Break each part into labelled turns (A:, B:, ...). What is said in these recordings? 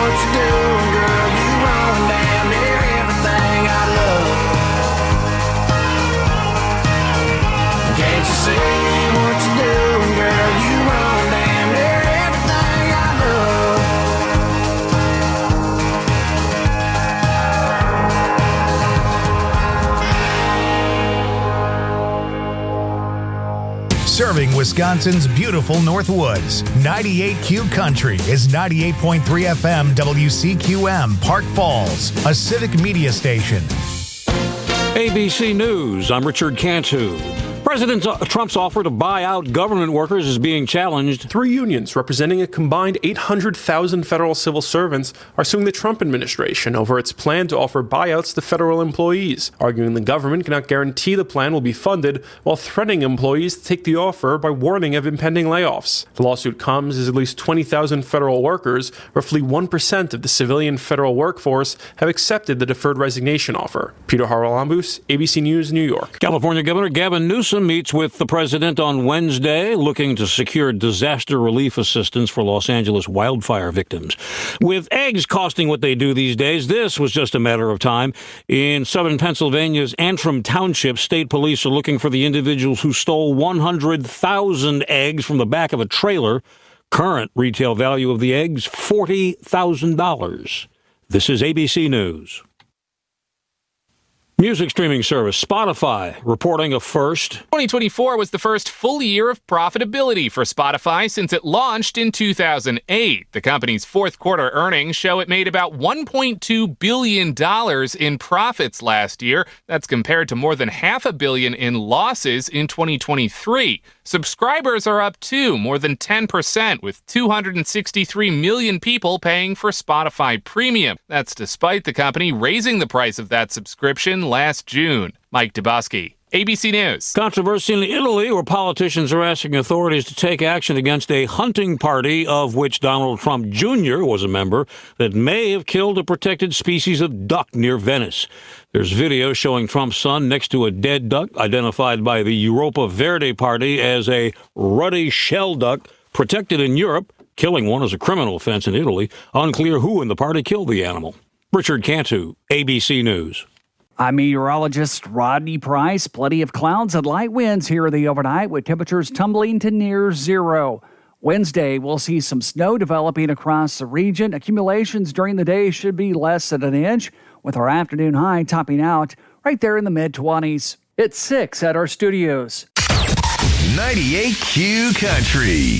A: what you're doing, girl. You run damn near everything I love. Can't you see what you're doing, girl? You run damn near everything I love.
B: Serving Wisconsin's beautiful Northwoods, 98Q Country is 98.3 FM WCQM, Park Falls, a civic media station.
C: ABC News, I'm Richard Cantu. President Trump's offer to buy out government workers is being challenged.
D: 3 unions representing a combined 800,000 federal civil servants are suing the Trump administration over its plan to offer buyouts to federal employees, arguing the government cannot guarantee the plan will be funded while threatening employees to take the offer by warning of impending layoffs. The lawsuit comes as at least 20,000 federal workers, roughly 1% of the civilian federal workforce, have accepted the deferred resignation offer. Peter Haralambous, ABC News, New York.
C: California Governor Gavin Newsom meets with the president on Wednesday, looking to secure disaster relief assistance for Los Angeles wildfire victims. With eggs costing what they do these days, this was just a matter of time. In southern Pennsylvania's Antrim Township, state police are looking for the individuals who stole 100,000 eggs from the back of a trailer. Current retail value of the eggs, $40,000. This is ABC News. Music streaming service Spotify reporting a first.
E: 2024 was the first full year of profitability for Spotify since it launched in 2008. The company's fourth quarter earnings show it made about $1.2 billion in profits last year. That's compared to more than $500 million in losses in 2023. Subscribers are up too, more than 10%, with 263 million people paying for Spotify Premium. That's despite the company raising the price of that subscription last June. Mike Dubosky, ABC News.
C: Controversy in Italy, where politicians are asking authorities to take action against a hunting party of which Donald Trump Jr. was a member that may have killed a protected species of duck near Venice. There's video showing Trump's son next to a dead duck identified by the Europa Verde Party as a ruddy shell duck protected in Europe. Killing one is a criminal offense in Italy. Unclear who in the party killed the animal. Richard Cantu, ABC News.
F: I'm meteorologist Rodney Price. Plenty of clouds and light winds here in the overnight with temperatures tumbling to near zero. Wednesday, we'll see some snow developing across the region. Accumulations during the day should be less than an inch, with our afternoon high topping out right there in the mid-20s. It's 6 at our studios.
B: 98Q Country.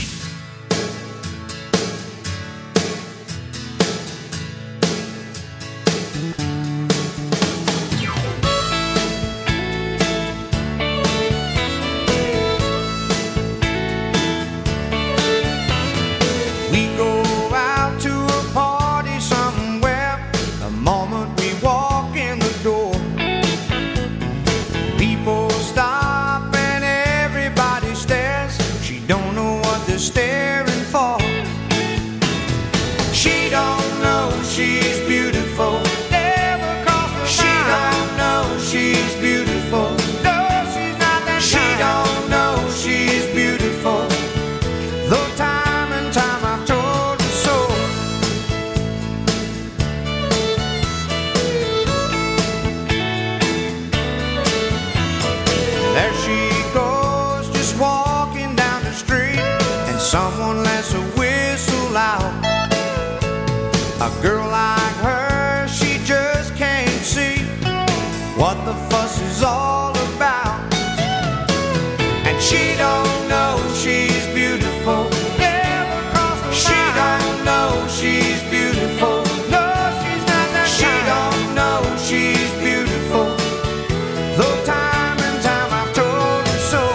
A: A girl like her, she just can't see what the fuss is all about. And she don't know she's beautiful. Never crossed her mind. She don't know she's beautiful. No, she's not that She don't know she's beautiful. Though time and time I've told her so.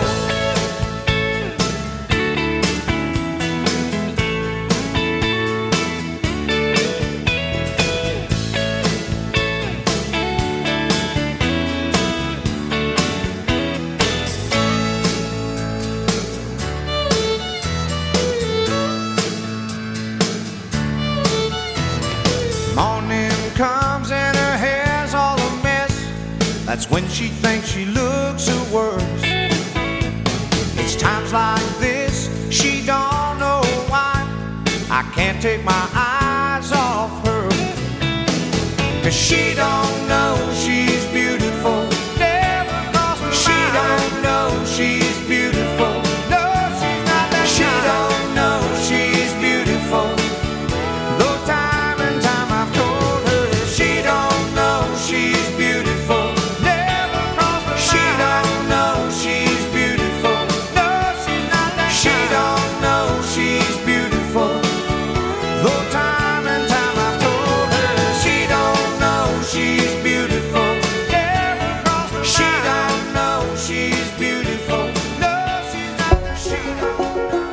A: That's when she thinks she looks her worst. It's times like this, she don't know why I can't take my eyes off her. 'cause she don't know she's beautiful. She don't know she's beautiful. No, she's not that she don't know she's beautiful. Though time and time I've told her she don't know she's beautiful. Never crossed her mind. She don't know she's beautiful. No, she's not that she don't know she's beautiful. Though time and time I've told her she don't know she's beautiful. Never crossed her mind. She don't know she's beautiful. No, she's not that she don't know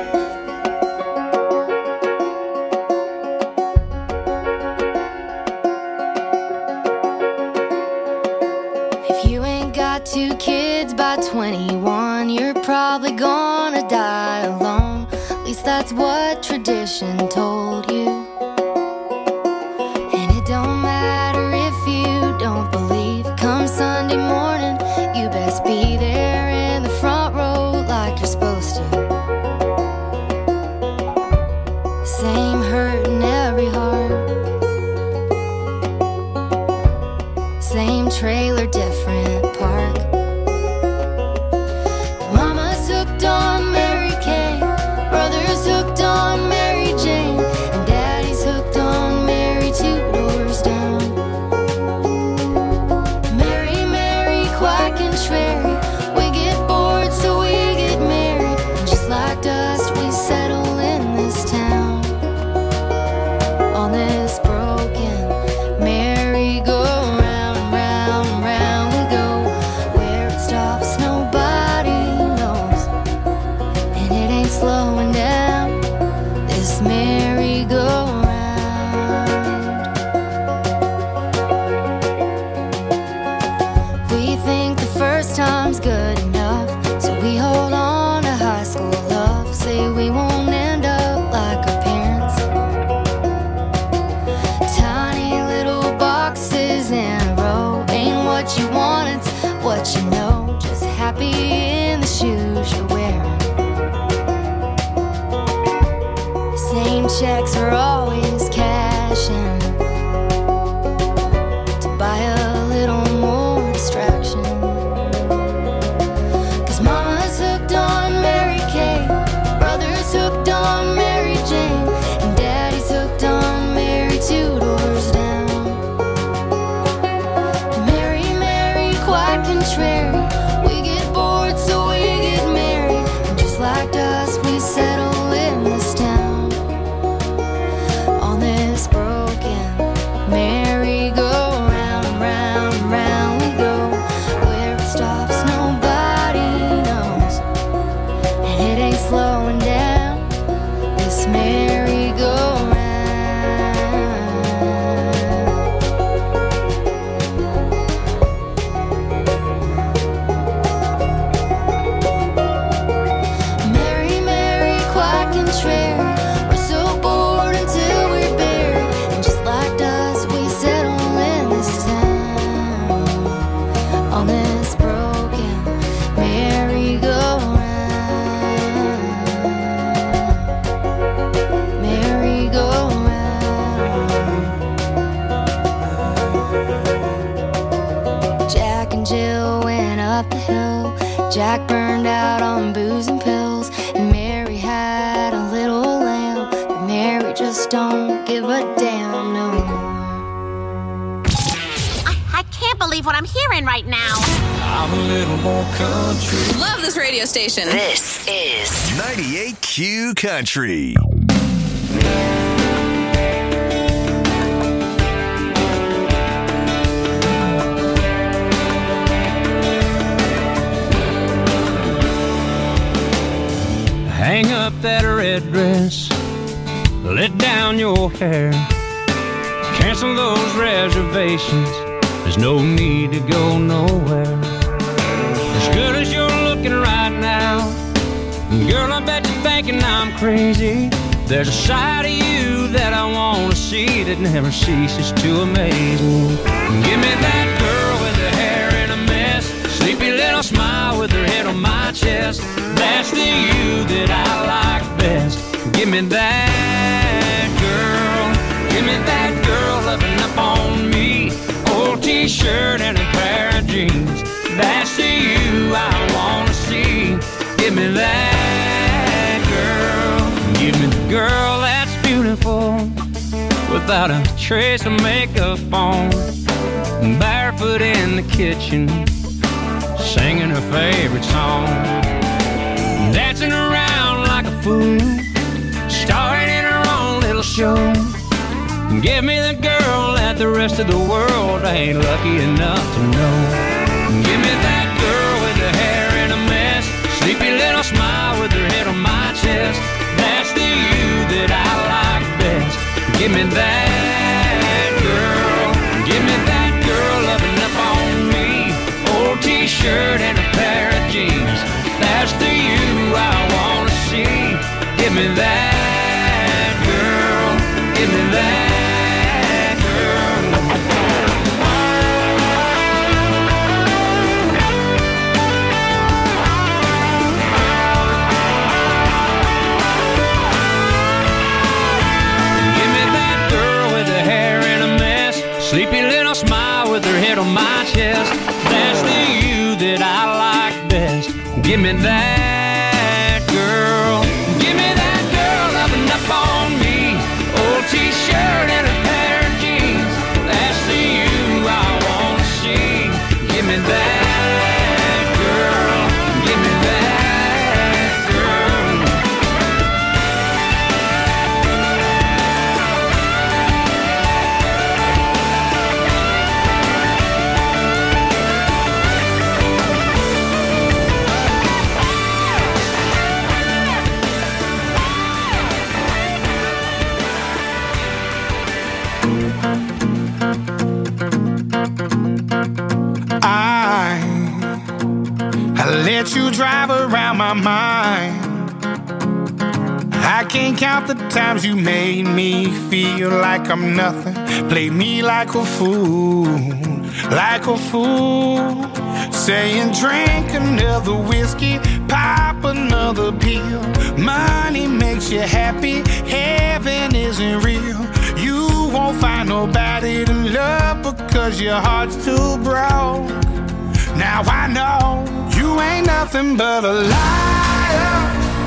G: If you ain't got 2 kids by 21, you're probably gonna die alone. At least that's what tradition told you. And it don't matter if you don't believe. Come Sunday morning, you best be there in the front row like you're supposed to. Same hurt in every heart. Same trailer, different park. Mama's hooked on Mary Kay, brother's hooked on Mary Jane, and daddy's hooked on Mary 2 doors down. Mary, Mary, quack and Sherry, we get bored so we get married, and just like dust we settle in this town. On this broken merry-go-round, round, round we go. Where it stops nobody knows, and it ain't slowing down, this merry-go-round. We think the first time's good enough, so we hold on to high school love. Say we won't end up like our parents. Tiny little boxes in a row. Ain't what you want, it's what you know. Just happy in the shoes you're wearing. Same checks are always cashing to buy a little more distraction. 'Cause mama's hooked on Mary Kay, brother's hooked on Mary Jane, and daddy's hooked on Mary 2 doors down. Mary, Mary, quite contrary, we get bored so we get married, and just like dust we settle in this town. On this broken merry-go-round, round, round we go. Where it stops nobody knows, and it ain't slowing down, this merry-go-round. Mary, Mary, quite contrary, we're so bored until we're buried, and just like dust we settle in this town. On this broken merry-go-round, merry-go-round. Jack and Jill went up the hill. Jack burned out on booze and pills, and Mary had a little lamb, but Mary just don't give a damn no more.
H: I can't believe what I'm hearing right now.
A: I'm a little more country.
I: Love this radio station.
J: This is 98Q Country.
K: Hang up that red dress, let down your hair, cancel those reservations, there's no need to go nowhere. As good as you're looking right now, girl, I bet you're thinking I'm crazy. There's a side of you that I want to see that never ceases to amaze me. Give me that girl with her hair in a mess, sleepy little smile with her head on my chest. That's the you that I like best. Give me that girl, give me that girl loving up on me. without a trace of makeup on, barefoot in the kitchen, singing her favorite song, dancing around like a fool, starring in her own little show. Give me the girl that the rest of the world ain't lucky enough to know. Give me that girl with the hair in a mess, sleepy little smile with her head on my chest. That's the you that I like best. Give me that girl. Give me that girl loving up on me. Old t-shirt and a pair of jeans. That's the you I wanna see. Give me that girl. Give me that. Sleepy little smile with her head on my chest. That's the you that I like best. Give me that girl. Give me that girl loving up on me. Old t-shirt and a pair of jeans. That's the you I wanna see. Give me that girl. Give me that girl.
I: I let you drive around my mind. I can't count the times you made me feel like I'm nothing. Played me like a fool, like a fool. Saying drink another whiskey, pop another pill. Money makes you happy, heaven isn't real. You won't find nobody to love because your heart's too broke. Now I know you ain't nothing but a liar.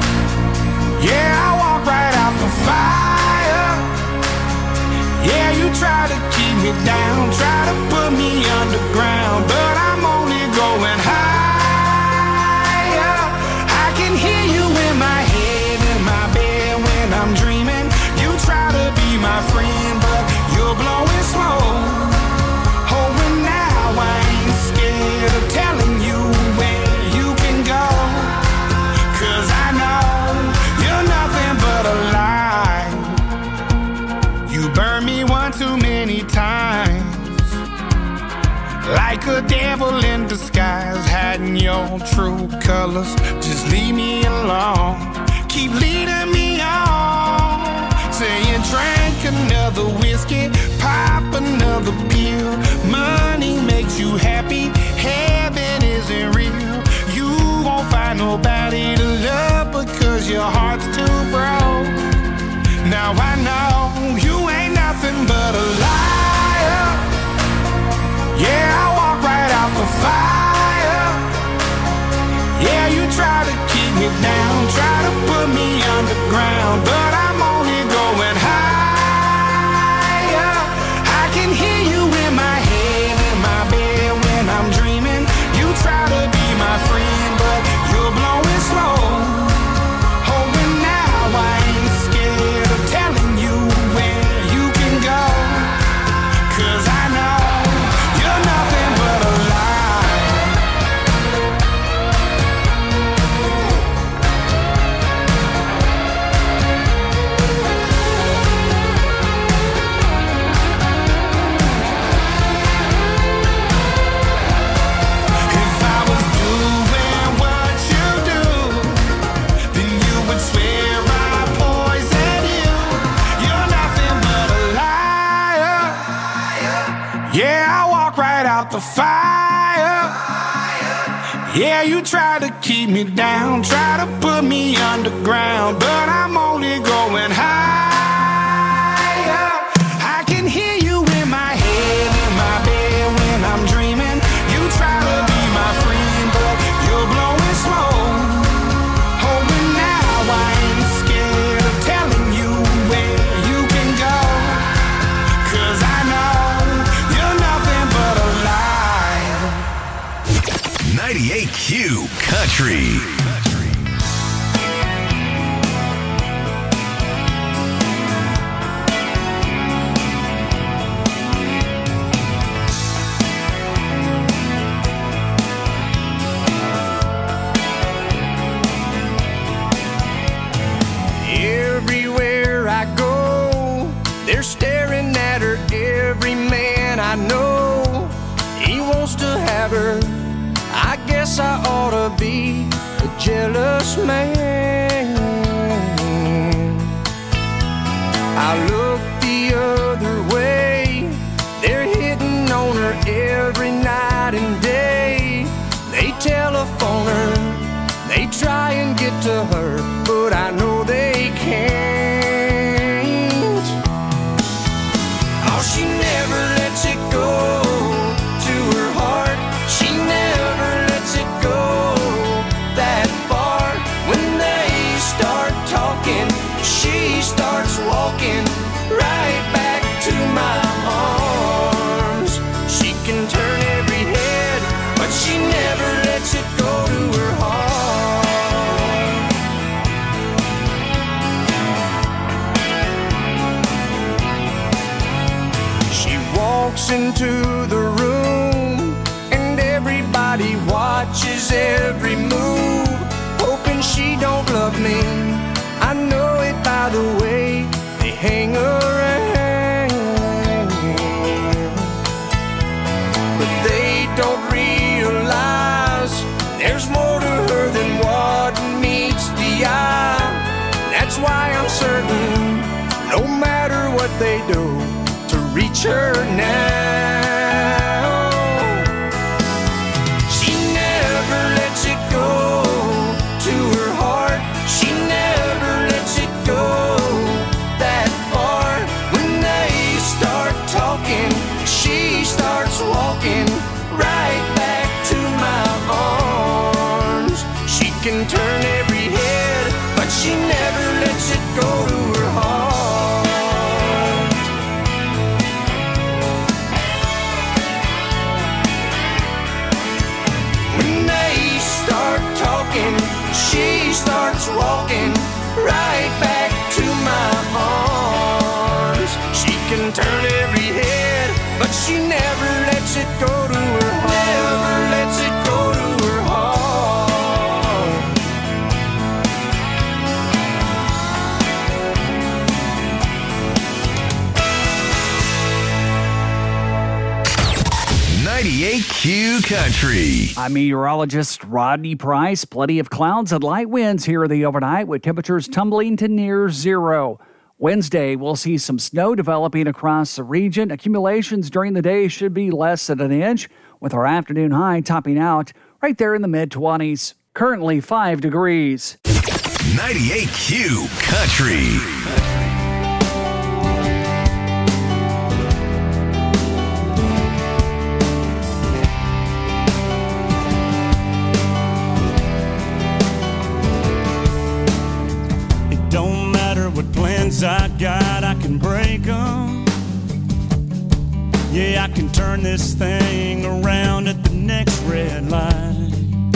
I: Yeah, I walk right out the fire. Yeah, you try to keep me down, try to put me underground, but I'm only going higher. I can hear you in my head, in my bed when I'm dreaming. You try to be my friend, but you're blowing smoke. Oh, and now I ain't scared of telling you where you can go, 'cause I know you're nothing but a lie. You burned me one too many times, like a devil in disguise, hiding your true colors. Just leave me alone, keep leading me on. Saying drink another whiskey, pop another pill. Money makes you happy, heaven isn't real. You won't find nobody to love because your heart's too broke. Now I know you ain't nothing but a liar. Yeah, I walk right out the fire. Yeah, you try to keep me down, try to put me underground, but I'm only going higher. I can hear you in my head, in my bed when I'm dreaming. You try to be my friend, but you're blowing smoke. Oh, and now I ain't scared of telling you where you can go, 'cause I know you're nothing but a lie. If I was doing what you do, then you would swear I poisoned you. You're nothing but a liar. Yeah, I walk right out the fire. Yeah, you try to keep me down, try to put me underground, but I'm only going higher. I can hear you in my head, in my bed when I'm dreaming. You try to be my friend, but you're blowing smoke. Oh, and now I ain't scared of telling you where you can go,
J: Country.
A: Everywhere I go, they're staring at her. Every man I know, he wants to have her. I guess I ought to be a jealous man. I look the other way, they're hitting on her every night and day. They telephone her, they try and get to her, but I know they can't. Oh, she never lets it go to her heart. She never lets it go that far. When they start talking, she starts walking right back to my arms. She can turn every head, but she never lets it go to her heart. Walks into the room and everybody watches every move, hoping she don't love me. I know it by the way they hang around, but they don't realize there's more to her than what meets the eye. That's why I'm certain, no matter what they do, to reach her now. She never lets it go to her heart. She never lets it go that far. When they start talking, she starts walking right back to my arms. She can turn every head, but she never lets it go to her heart. She starts walking right back to my arms. She can turn every head, but she never lets it go to her heart. Never lets it go to her heart.
J: 98Q Country.
F: I'm meteorologist Rodney Price. Plenty of clouds and light winds here the overnight with temperatures tumbling to near zero. Wednesday, we'll see some snow developing across the region. Accumulations during the day should be less than an inch, with our afternoon high topping out right there in the mid-20s. Currently 5 degrees.
J: 98Q Country.
L: Don't matter what plans I got, I can break them. Yeah, I can turn this thing around at the next red light.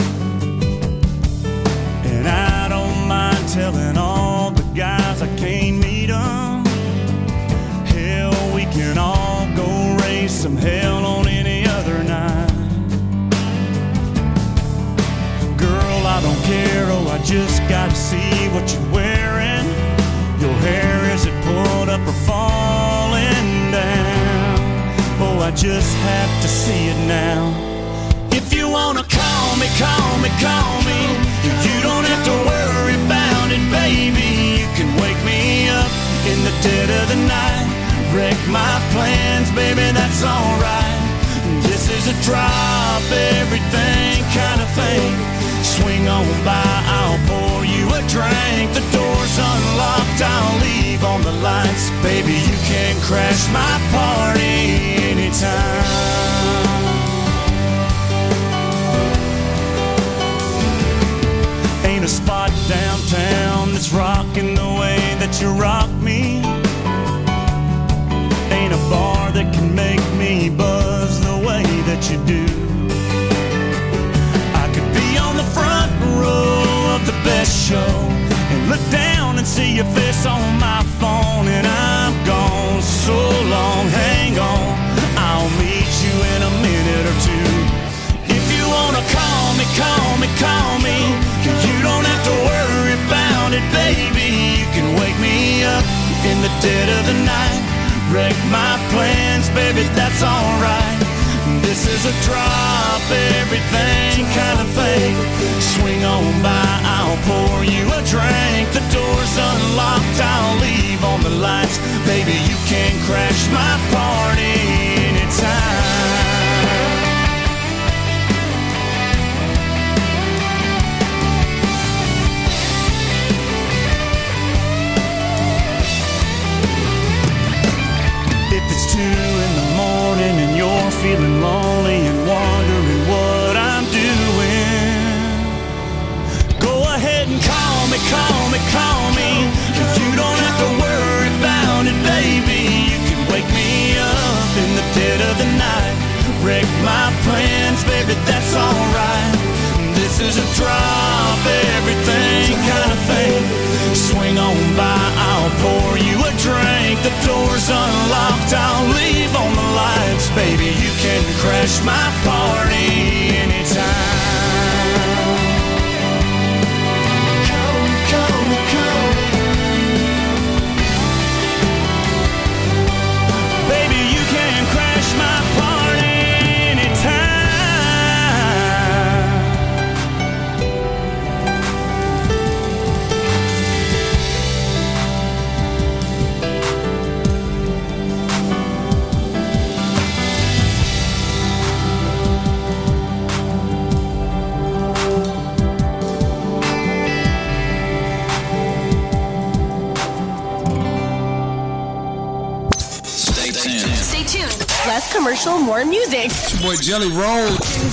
L: And I don't mind telling all the guys I can't meet them. Hell, we can all go raise some hell on any other night. Girl, I don't care, oh, I just gotta see what you're wearing. Your hair, is it pulled up or falling down? Oh, I just have to see it now. If you wanna call me, call me, call me. You don't have to worry about it, baby. You can wake me up in the dead of the night. Wreck my plans, baby, that's alright. This is a drop everything kind of thing. Swing on by, I'll pour you a drink. The door's unlocked, I'll leave on the lights. Baby, you can crash my party anytime. Ain't a spot downtown that's rocking the way that you rock me. Ain't a bar that can make me buzz the way that you do. I could be on the front of the best show and look down and see your face on my phone, and I'm gone so long. Hang on, I'll meet you in a minute or two. If you wanna call me, call me, call me. You don't have to worry about it, baby. You can wake me up in the dead of the night, wreck my plans, baby, that's alright. This is a drop everything kind of thing. Swing on by, I'll pour you a drink. The door's unlocked, I'll leave on the lights. Baby, you can crash my party anytime. If it's 2 in the morning and you're feeling lonely and wondering what I'm doing, go ahead and call me, call me, call me. You don't have to worry about it, baby. You can wake me up in the dead of the night, wreck my plans, baby, that's alright. This is a drop everything kind of thing. Swing on by, I'll pour you a drink. The door's unlocked, I'll leave on the lights. Baby, you can crash my party anytime. Call me, call me, call me. Baby, you can crash my party anytime.
M: Stay tuned. Less commercial, more music.
I: It's your boy Jelly Roll.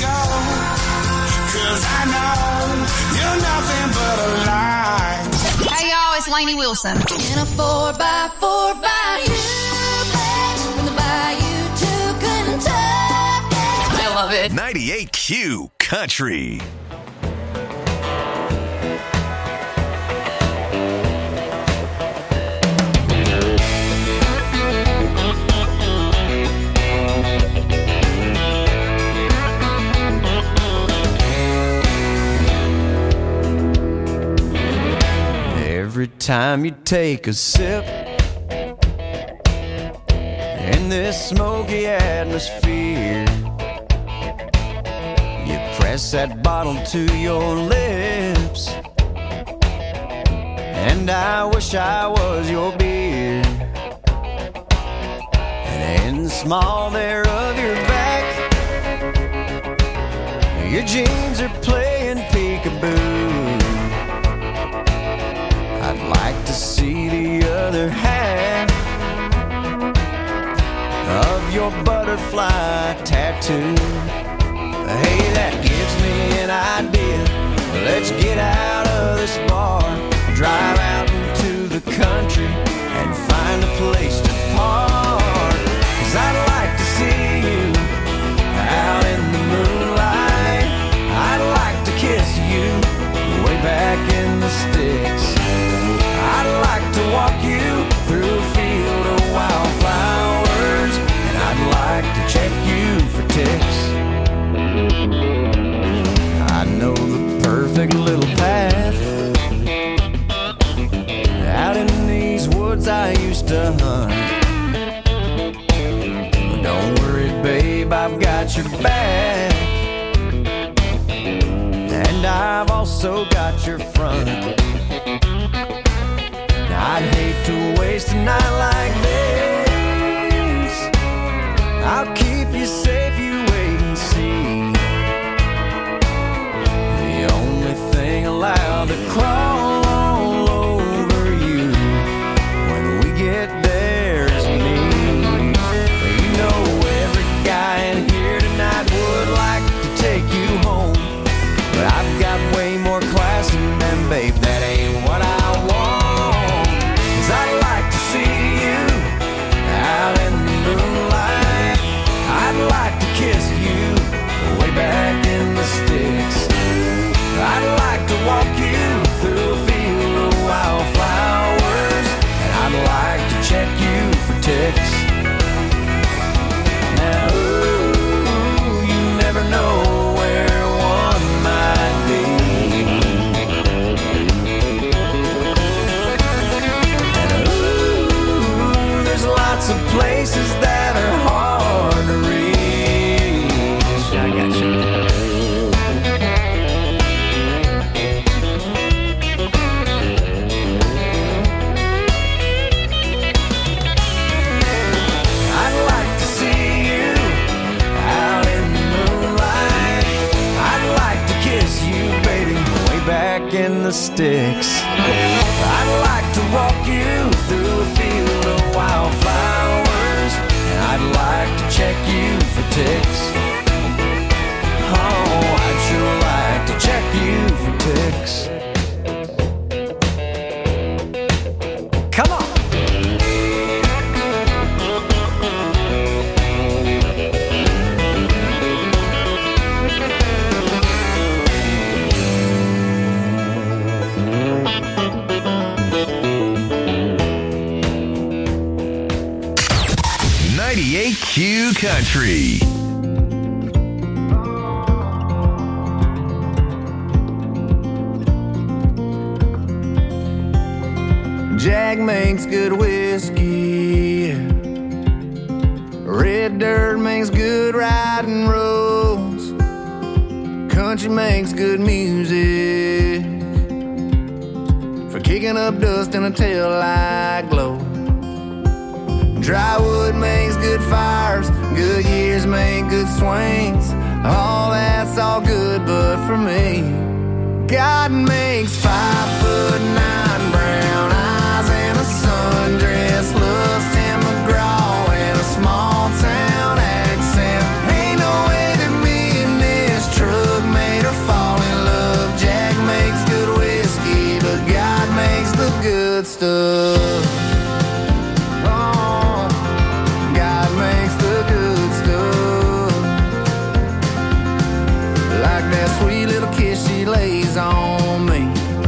I: Cause I know you're nothing but a lie.
M: Hey y'all, it's Lainey Wilson.
G: In a 4x4 bayou, from the bayou to Kentucky.
M: I love it.
J: 98Q Country.
N: Every time you take a sip in this smoky atmosphere, you press that bottle to your lips, and I wish I was your beer. And in the small there of your back, your jeans are playing peekaboo. I'd like to see the other half of your butterfly tattoo. Hey, that gives me an idea. Let's get out of this bar, drive out into the country and find a place to park. 'Cause I'd like to see you out in the moonlight. I'd like to kiss you way back in the sticks. I'd like to walk you through a field of wildflowers, and I'd like to check you for ticks. I know the perfect little path out in these woods I used to hunt. But don't worry, babe, I've got your back, and I've also got your front. I'd hate to waste a night like this. I'll keep you safe, you wait and see. The only thing allowed to crawl all over you when we get there is me. You know every guy in here tonight would like to take you home, but I've got way more class than them, babe, that ain't what I want. I'd like to see you out in the moonlight. I'd like to kiss you way back in the sticks. I'd like to walk you the sticks. I'd like to walk you through a field of wildflowers, and I'd like to check you for ticks. Oh, I'd sure like to check you for ticks. Come on!
J: 98Q Country.
N: Jack makes good whiskey. Red dirt makes good riding roads. Country makes good music for kicking up dust in a taillight glow. Dry wood makes good fires. Good years make good swings. All that's all good, but for me, God makes 5'9" brown eyes and a sundress, loves Tim McGraw and a small town accent. Ain't no way that me and this truck made her fall in love. Jack makes good whiskey, but God makes the good stuff. Lays on me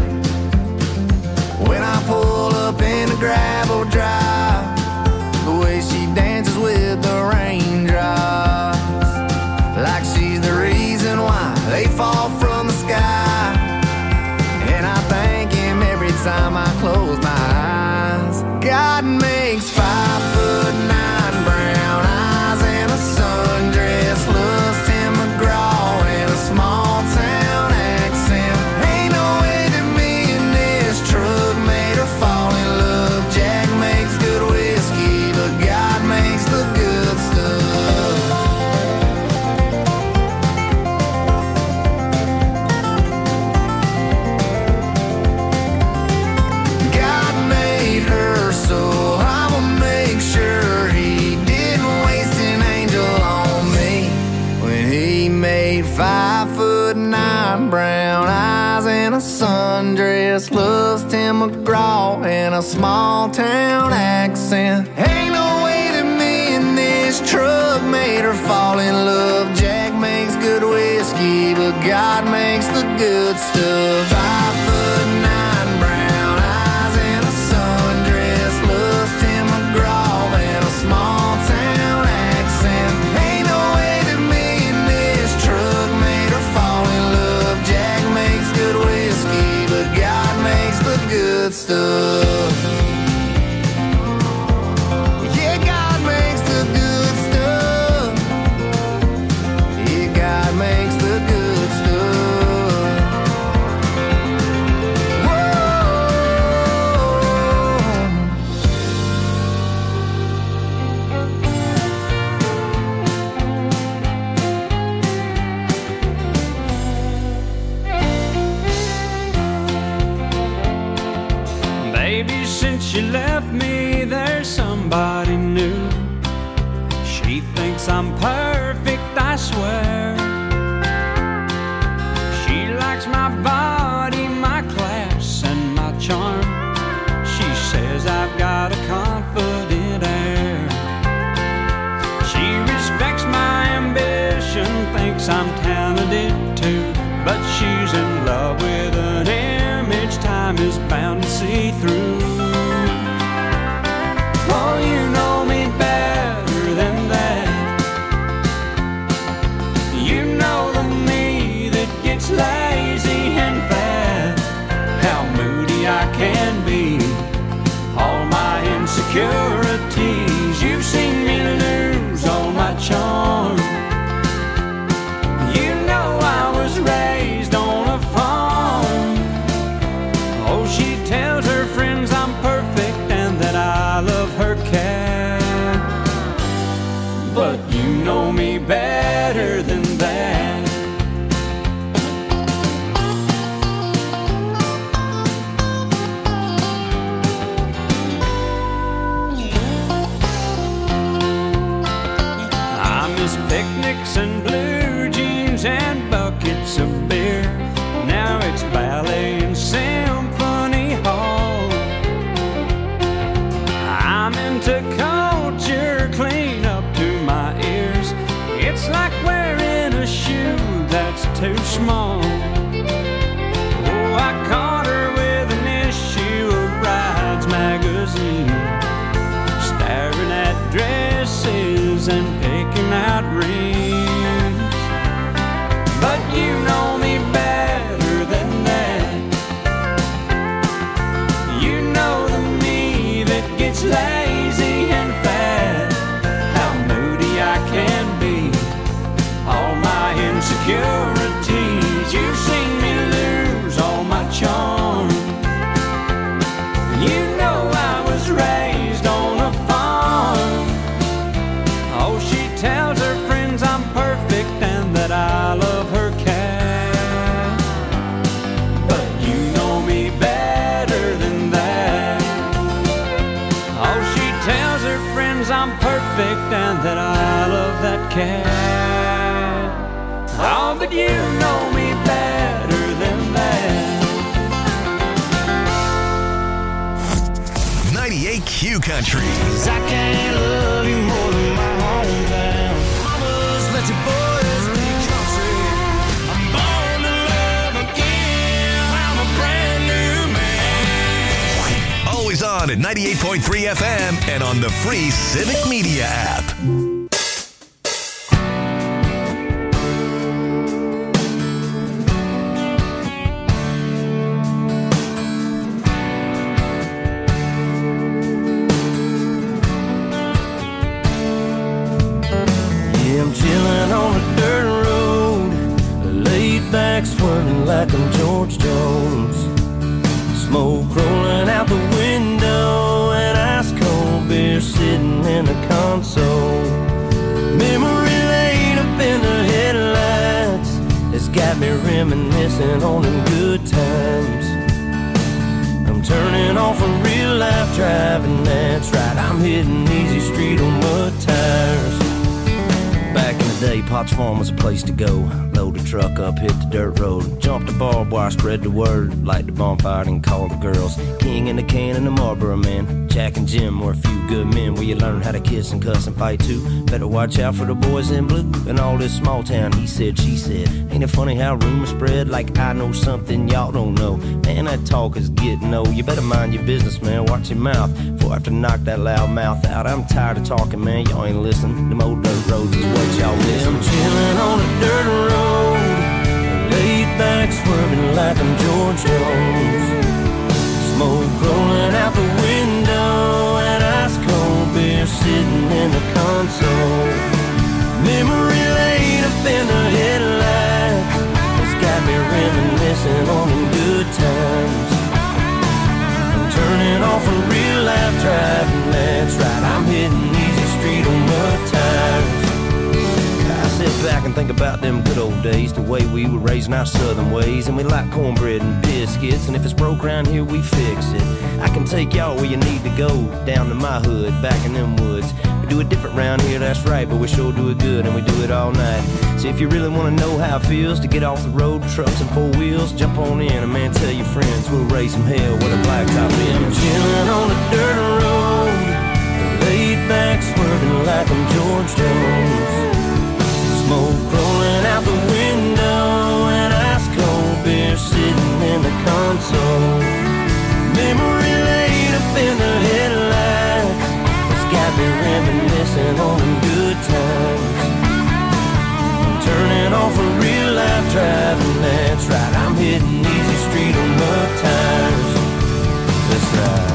N: when I pull up in the gravel drive, the way she dances with the raindrops, like she's the reason why they fall from the sky. And I thank him every time I close my eyes. God makes 5'9" brown eyes and a sundress, loves Tim McGraw and a small town. Brown eyes and a sundress, loves Tim McGraw and a small town accent. Ain't no way that me and this truck made her fall in love. Jack makes good whiskey, but God makes the good stuff. 5'9" brown eyes and a sundress, loves Tim McGraw and a small town accent. Ain't no way that me and this truck made her fall in love. Jack makes good whiskey, but God makes the good stuff. Yeah, God makes the good stuff. Yeah, God makes the good stuff.
K: Baby, since you left me, there's somebody new. She thinks I'm perfect, I swear. She likes my body, my class, and my charm. She says I've got a confident air. She respects my ambition, thinks I'm talented too. But she's in love with an image time is bound to see through. Oh, you know me better than that. You know the me that gets lazy and fat. How moody I can be, all my insecurities. You've seen me lose all my charm. You know I was raised on a farm. Oh, she tells her friends I'm perfect and that I love her cat. But you know me better than that. was picnics and blue jeans and buckets of beer. Now it's ballet and symphony hall. I'm into culture clean up to my ears. It's like wearing a shoe that's too small. Oh, I caught her with an issue of Brides magazine, staring at dresses and picking out rings. But you know me better than that. You know the me that gets lazy and fat, how moody I can be, all my insecurities. You've seen me lose all my charm. You know I was raised on a farm. Oh, she tells her friends I'm perfect and that I love her cat. But you know me better than that. Oh, she tells her friends I'm perfect and that I love that cat. Oh, but you know me better than that.
J: 98 Q Country.
I: 'Cause I can't love you more than my hometown. Mamas, let your boys be country. I'm born to love again. I'm a brand new man.
J: Always on at 98.3 FM and on the free Civic Media app.
N: Yeah, I'm chilling on a dirt road, laid back swerving like I'm George Jones. Smoke rolling out the window and ice cold beer sitting in the console. Memory lane up in the headlights has got me reminiscing on them good times. I'm turning off a real life driving, that's right, I'm hitting easy street on mud tires. Back in the day, Potts Farm was a place to go. Load the truck up, hit the dirt road, jump the barbed wire, spread the word, light the bonfire and call the girls. King in the can and the Marlboro man, Jack and Jim were a few good men where you learn how to kiss and cuss and fight too. Better watch out for the boys in blue and all this small town he said, she said. Ain't it funny how rumors spread like I know something y'all don't know? Man, that talk is getting old. You better mind your business, man, watch your mouth before I have to knock that loud mouth out. I'm tired of talking, man, y'all ain't listening. Them old dirt roads is what y'all miss. I'm chilling on a dirt road, laid back swerving like I'm George Jones. Smoke rolling out the window and ice cold beer sitting in the console. Memory lane up in the headlights has got me reminiscing on them good times. I'm turning off a real life driving, that's right, I'm hitting easy street on mud tires. I sit back and think about them good old days, the way we were raising our southern ways, and we like cornbread and biscuits, and if it's broke around here, we fix it. I can take y'all where you need to go, down to my hood, back in them woods. We do it different round here, that's right, but we sure do it good, and we do it all night. So if you really want to know how it feels to get off the road, trucks and four wheels, jump on in, and man, tell your friends, we'll raise some hell with a blacktop in. I'm chilling on a dirt road, laid back swerving like I'm George Jones. Smoke rolling out the window and ice cold beer sitting in the console. Memory lane up in the headlights has got me reminiscing on them good times. I'm turning off a real life driving, that's right, I'm hitting easy street on mud tires. That's right.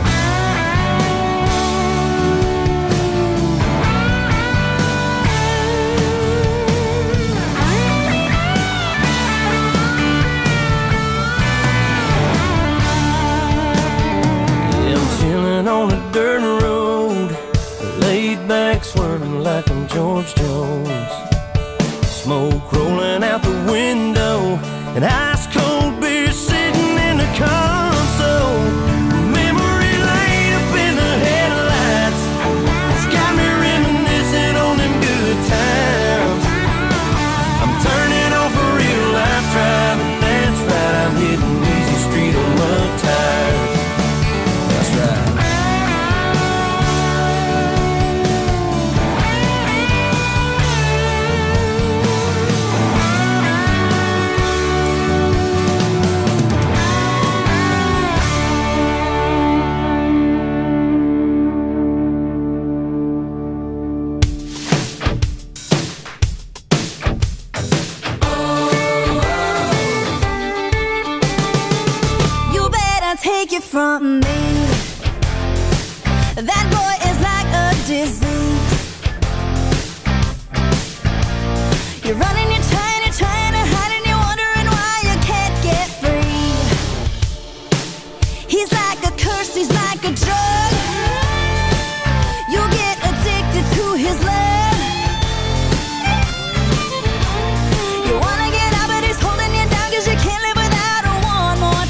N: On a dirt road, laid back swerving like I'm George Jones. Smoke rolling out the window and ice cold beer sitting in the console. Memory lane up in the headlights, it's got me reminiscing on them good times.
O: from me. That boy is like a disease. You're running, you're trying to hide, and you're wondering why you can't get free. He's like a curse, he's like a drug. You'll get addicted to his love. You wanna get out, but he's holding you down, 'cause you can't live without one more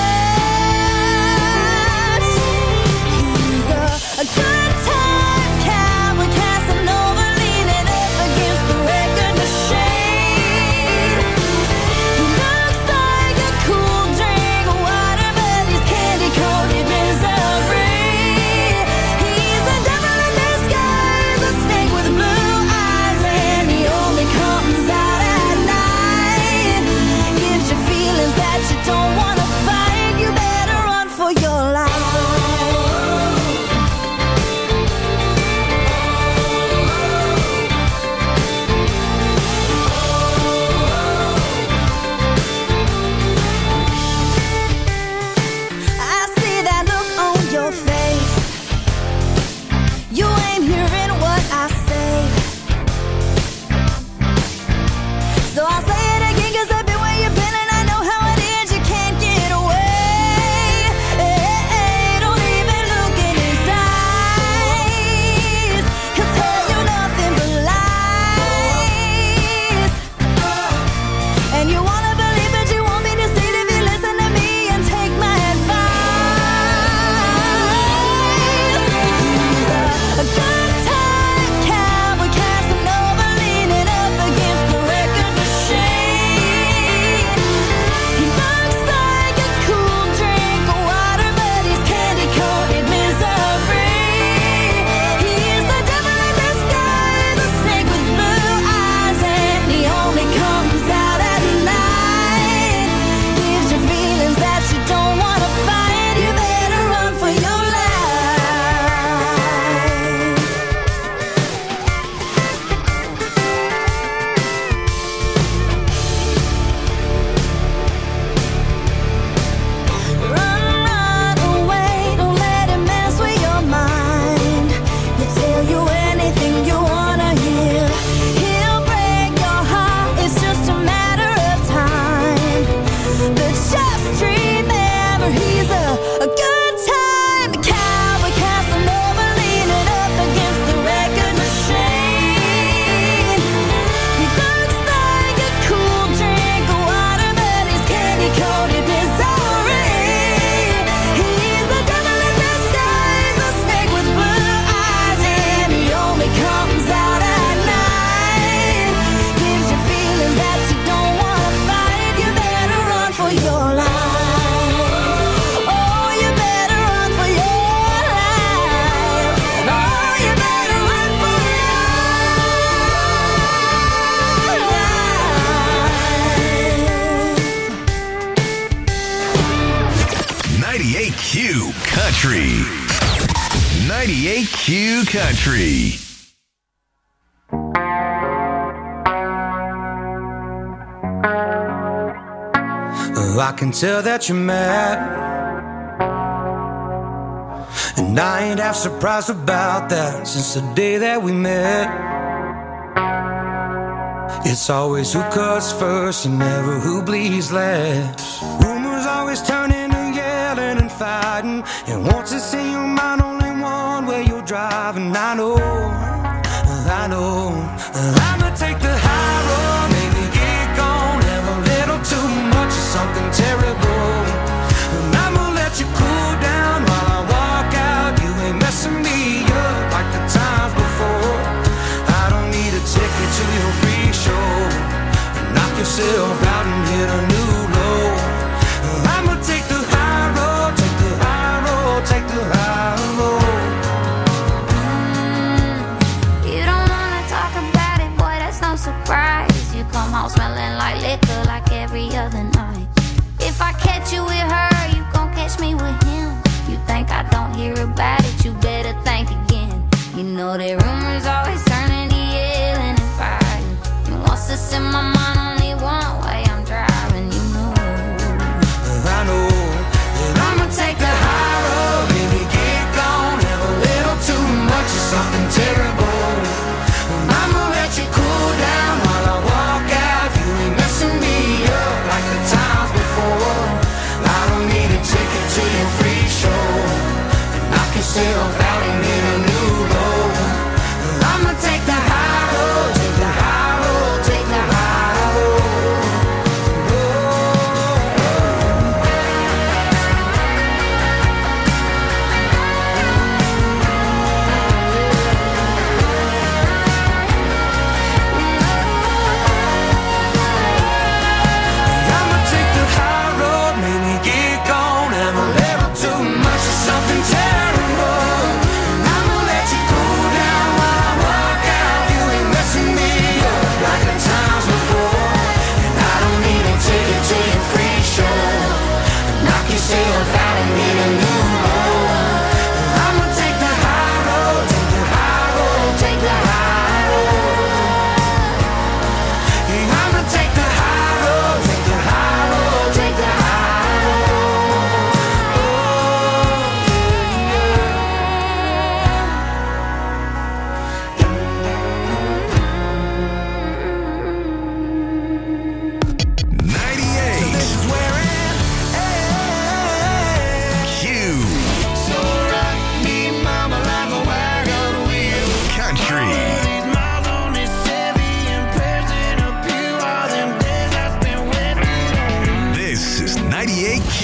O: touch. He's a good time cowboy, Casanova, leaning up against the record machine. He looks like a cool drink of water, but he's candy-coated misery. He's a devil in disguise, a snake with blue eyes, and he only comes out at night. Gives you feelings that you don't want to fight. You better run for your life. I see that look on your face. You ain't hearing what I say. So I'll say it again, 'cause I've been where you've been, and I know how it is. You can't get away. Don't even look in his eyes. He'll tell you nothing but lies. And you wanna believe, but you won't be deceived if you listen to me and take my advice. He's a good time cowboy, Casanova, leaning up against the record machine. He looks like a cool drink of water, but he's candy-coated misery. He's the devil in disguise, a snake with blue eyes, and he only comes out at night. Gives you feelings that you don't want to fight. You better run for your life.
J: 98Q Country. 98Q Country.
N: I can tell that you're mad, and I ain't half surprised about that. Since the day that we met, it's always who cuts first and never who bleeds last. Rumors always turn into yelling and fighting, and once it's in your mind, only one way you're driving. I know I'ma take the high road, maybe get gone, have a little too much of something terrible, and I'ma let you cool down while I walk out. You ain't messing me up like the times before. I don't need a ticket to your free show. Knock yourself out and hit a new low. I'ma take the high road, take the high road, take the high road.
G: You don't wanna talk about it, boy, that's no surprise. You come home smelling like liquor like every other night. If I catch you with her, you gon' catch me with him. You think I don't hear about it, you better think again. You know that rumors always turn into yelling and fighting, and once it's in my mind, only one way I'm driving. You know
N: I know that I'ma take the high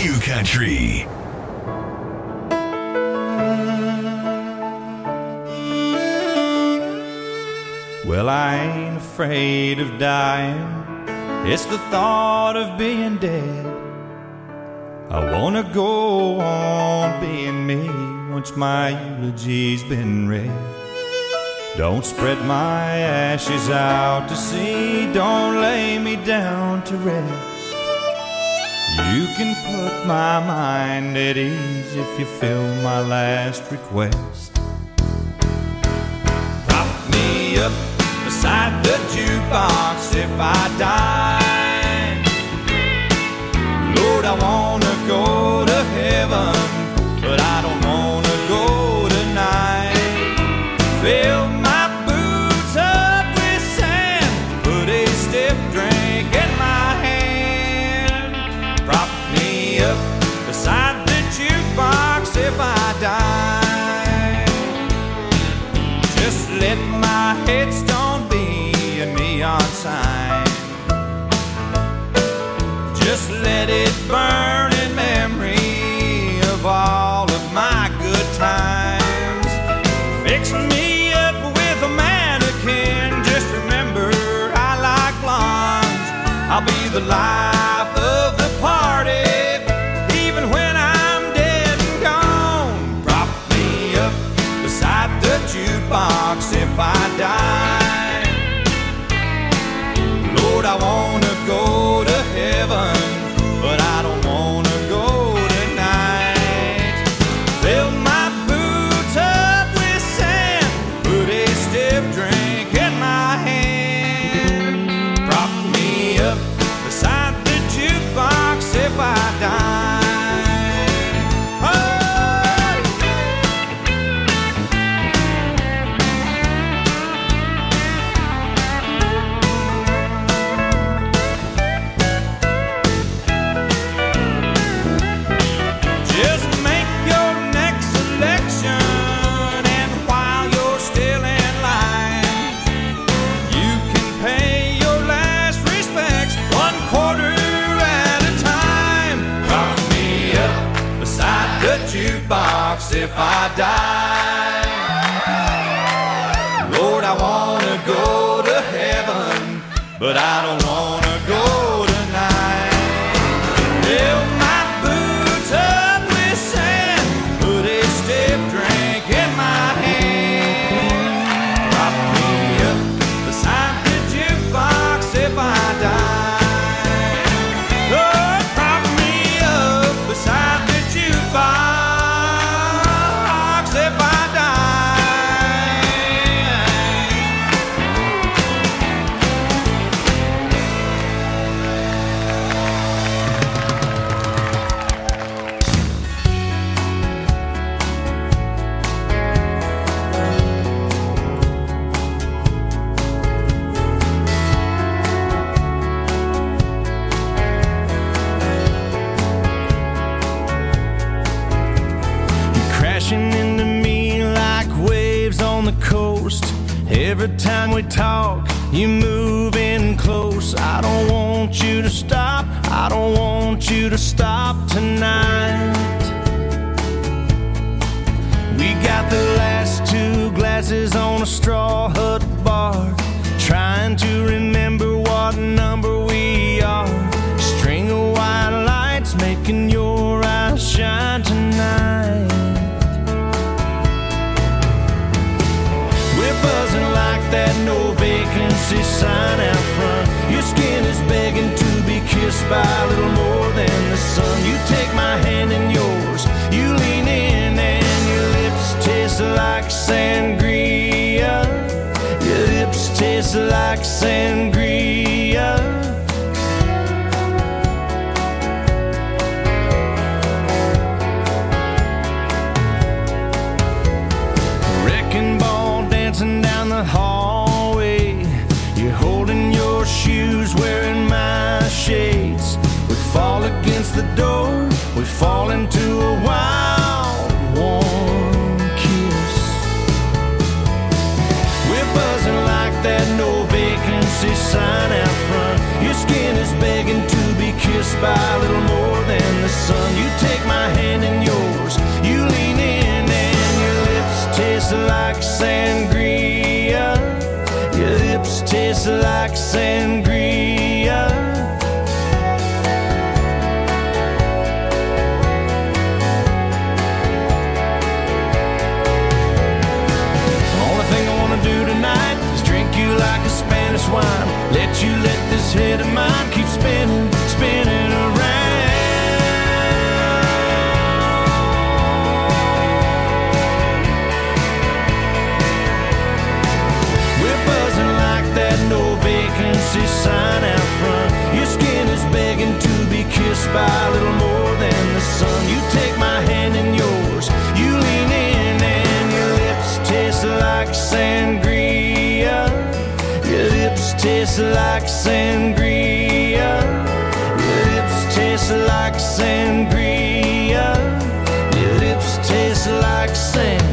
J: Q Country.
N: Well, I ain't afraid of dying. It's the thought of being dead. I wanna go on being me once my eulogy's been read. Don't spread my ashes out to sea. Don't lay me down to rest. You can put my mind at ease if you fill my last request. Prop me up beside the jukebox if I die. Lord, I wanna go to heaven, but I don't wanna go tonight. Fill my boots up with sand, put a stiff drink in my hand. Prop me up beside the jukebox if I die. Just let my headstone be a neon sign. Just let it burn in memory of all of my good times. Fix me up with a mannequin. Just remember I like blondes. I'll be the life of the party, even when I'm dead and gone. Prop me up beside the jukebox if I die. Lord, I wanna go to heaven, but I don't wanna go tonight. Fill my boots up with sand, put a stiff drink in my hand. Prop me up beside the jukebox if I die. Jukebox if I die. Lord, I wanna go to heaven, but I don't wanna go tonight. Fill my boots up with sand, put a stiff drink in my hand. Prop me up beside the jukebox if I die. Lord, prop me up beside the jukebox. Into me like waves on the coast. Every time we talk, you move in close. I don't want you to stop. I don't want you to stop tonight. We got the last two glasses on a straw hut bar, trying to remember what number we are. String of white lights making your eyes shine tonight. We're buzzing like that no vacancy sign out front. Your skin is begging to be kissed by a little more than the sun. You take my hand in yours, you lean in, and your lips taste like sangria. Your lips taste like sangria. Wrecking ball dancing down the hallway. You're holding your shoes, wearing my shades. We fall against the door, we fall into a wild, warm kiss. We're buzzing like that no vacancy sign out front. Your skin is begging to be kissed by a little more than the sun. You sangria. Only thing I wanna do tonight is drink you like a Spanish wine. Let you let this head of mine keep spinning, spinning around. We're buzzing like that no vacancy sign out front. Your skin is begging to be kissed by a little more than the sun. You take my hand in yours, you lean in and your lips taste like sangria. Your lips taste like sangria. Your lips taste like sangria. Your lips taste like sangria.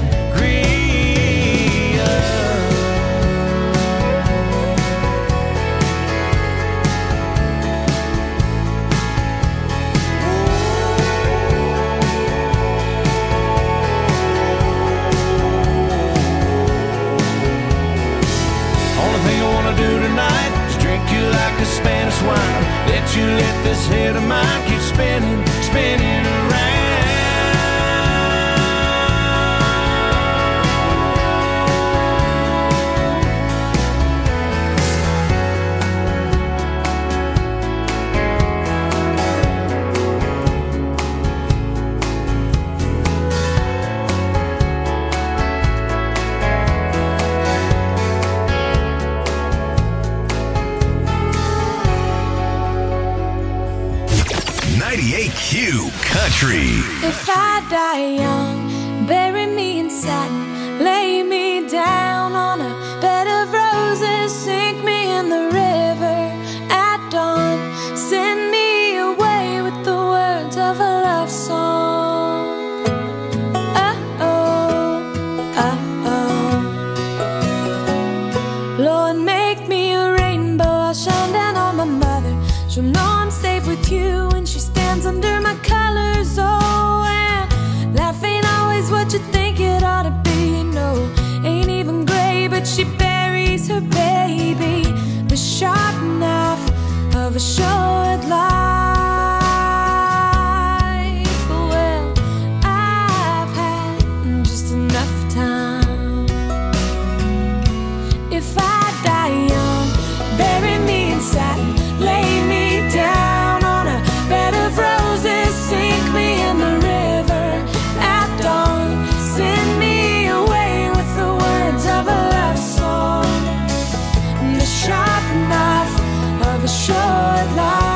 N: Like a Spanish wine, let you let this head of mine keep spinning, spinning around.
J: Q Country.
O: If I die young, bury me in satin, lay me down on a bed of roses, sink me in the river at dawn, send me away with the words of a love song. Lord, make me a rainbow, I'll shine down on my mother. She'll know I'm safe with you when she stands under my colors. Oh, and life ain't always what you think it ought to be. No, ain't even gray, but she buries her baby. The sharp knife of a short life. Well, I've had just enough time. If I die young, bury me in satin, lay me down on a bed of roses, sink me in the river at dawn, send me away with the words of a love song. The sharp knife of a short life.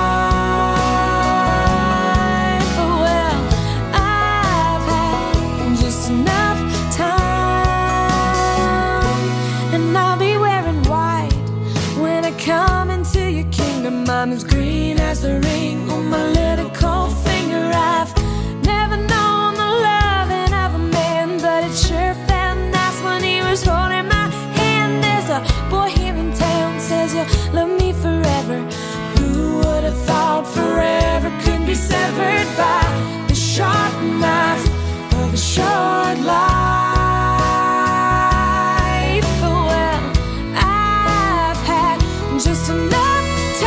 O: Well, I've had just enough time, and I'll be wearing white when I come into your kingdom. I'm as green as the ring on my little cold finger. I've never known the loving of a man, but it sure felt nice when he was holding my hand. There's a boy here in town says you'll love me forever. Who would have thought forever could be severed by the sharp knife of a short life? Well, I've had just enough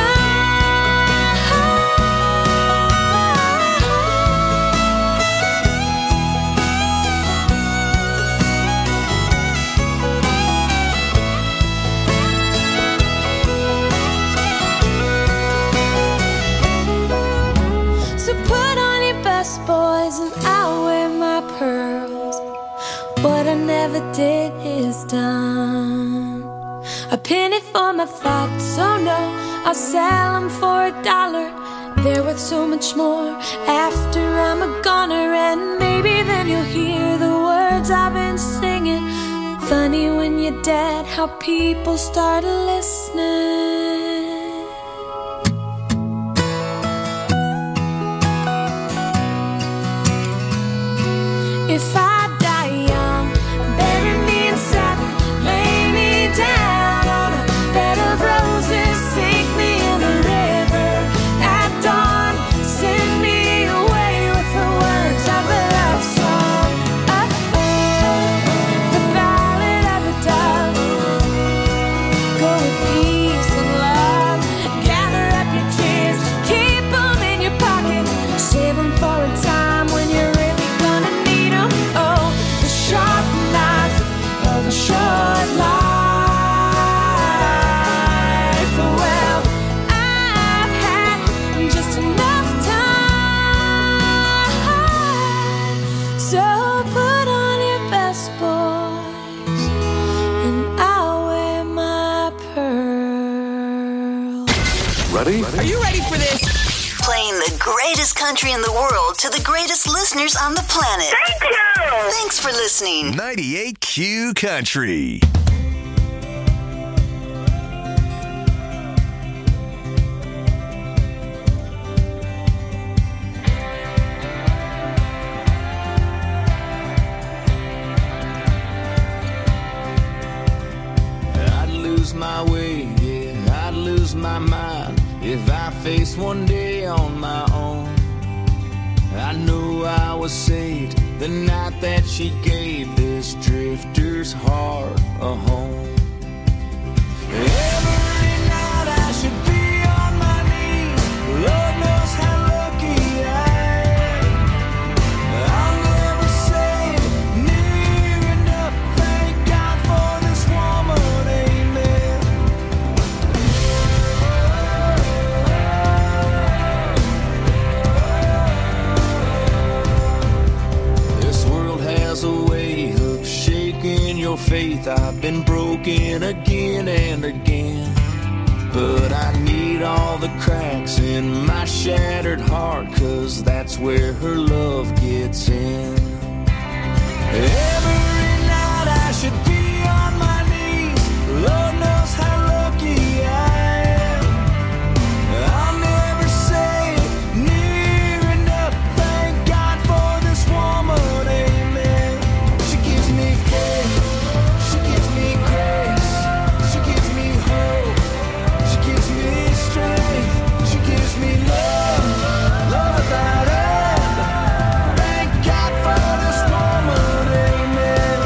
O: So put on your best boys and I'll wear my pearls. What I never did is done. A penny for my thoughts, oh no, I'll sell them for $1. They're worth so much more after I'm a goner. And maybe then you'll hear the words I've been singing. Funny when you're dead how people start listening. If I die young, bury me in satin, lay me down on a bed of roses, sink me in the river at dawn, send me away with the words of a love song. The ballad of a dove, go with peace and love.
P: Ready?
M: Are you ready for this?
Q: Playing the greatest country in the world to the greatest listeners on the planet.
R: Thank you!
Q: Thanks for listening.
J: 98Q Country.
N: I'd lose my way, yeah, I'd lose my mind if I faced one day on my own. I knew I was saved the night that she gave this drifter's heart a home. Every night I should be on my knees. Lord knows how lucky I am. I'll never say it near enough. Thank God for this woman, amen. This world has a way of shaking your faith. I've been broken again and again, but I need all the cracks in my shattered heart, 'cause that's where her love gets in. Every night I should be on my knees. Lord knows how lucky I am. I'll never say it near enough. Thank God for this woman, amen. She gives me faith, she gives me grace, she gives me hope, she gives me strength, she gives me love, love without end. Thank God for this woman, amen.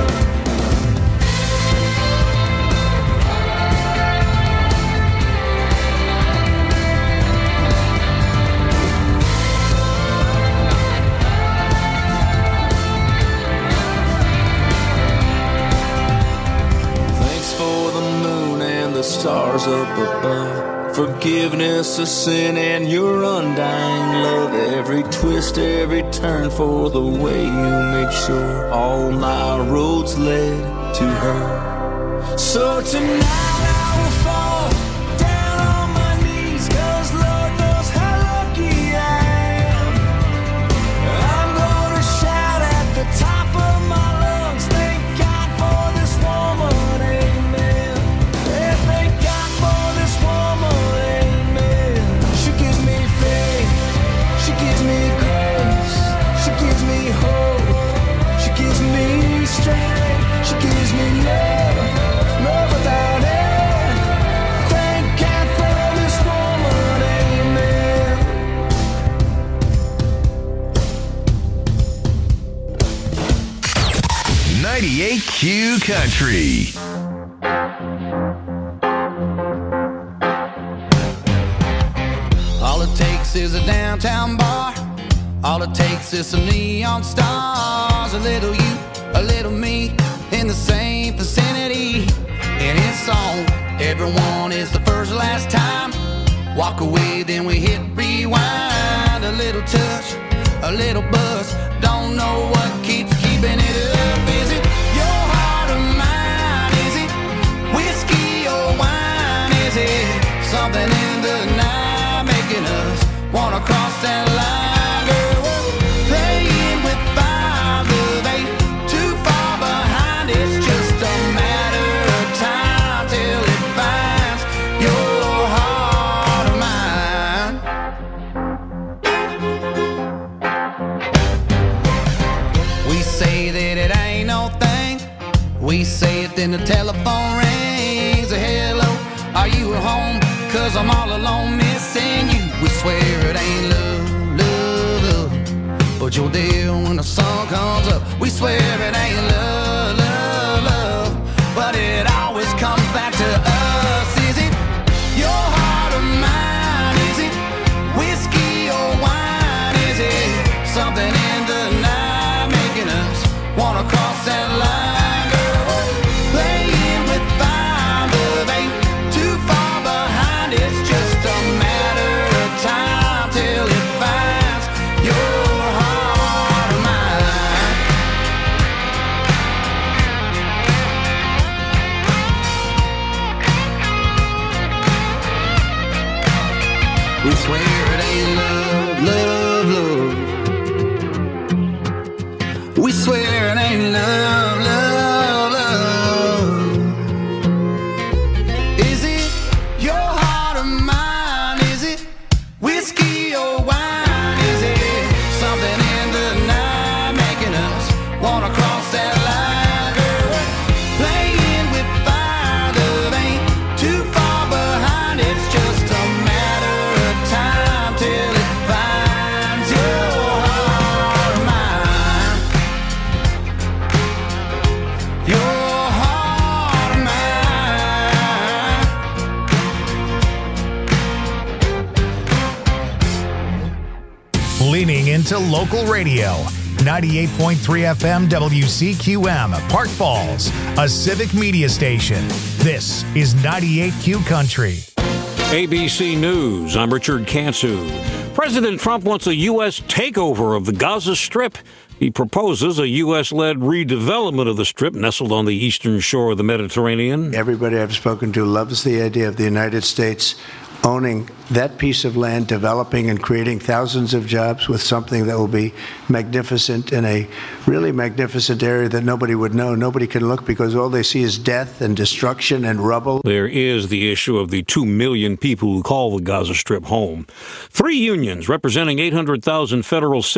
N: Thanks for the moon and the stars up above. Forgiveness of sin and your undying love. Every twist, every turn for the way you make sure all my roads led to her. So tonight I will fall down on my knees, 'cause Lord knows how lucky I am. I'm gonna shout at the top of my lungs. Thank God for this woman, amen. Yeah, thank God for this woman, amen. She gives me faith, she gives me grace, she gives me hope, she gives me strength, she gives me love, love without end. Thank God for this woman, amen.
J: 98Q Country.
N: All it takes is a downtown bar. All it takes is some neon stars. A little you, a little me, in the same vicinity. And it's on. Everyone is the first last time. Walk away, then we hit rewind. A little touch, a little buzz. Don't know what keeps keeping it up. Is it your heart or mine? Is it whiskey or wine? Is it something in the night making us wanna cross that line? Girl, we're playing with fire, love ain't too far behind. It's just a matter of time till it finds your heart or mine. We say that it ain't no thing. We say it, then the telephone rings. A hello, are you at home? 'Cause I'm all alone missing you. We swear it ain't love, love, love, but you're there when the sun comes up. We swear it ain't love, love, love, but it always comes back to us. Is it your heart or mine? Is it whiskey or wine? Is it something in the night making us wanna cross that line? Girl, we're playing with fire, love ain't too far behind. It's just a matter of time till it finds your heart or mine.
P: We swear it ain't love, love, love. We swear it ain't love, love, love. Is it your heart or mine? Is it whiskey or wine? Is it something in the night making us wanna cross that line? Girl, we're playing with fire, love ain't too far behind. It's just a matter of time till it finds your heart or mine. Your heart or mine.
B: Leaning into local radio. 98.3 FM WCQM, Park Falls, a civic media station. This is 98Q Country.
C: ABC News, I'm Richard Kansu. President Trump wants a U.S. takeover of the Gaza Strip. He proposes a U.S.-led redevelopment of the Strip nestled on the eastern shore of the Mediterranean.
R: Everybody I've spoken to loves the idea of the United States owning that piece of land, developing and creating thousands of jobs with something that will be magnificent in a really magnificent area that nobody would know. Nobody can look because all they see is death and destruction and rubble.
C: There is the issue of the 2 million people who call the Gaza Strip home. 3 unions representing 800,000 federal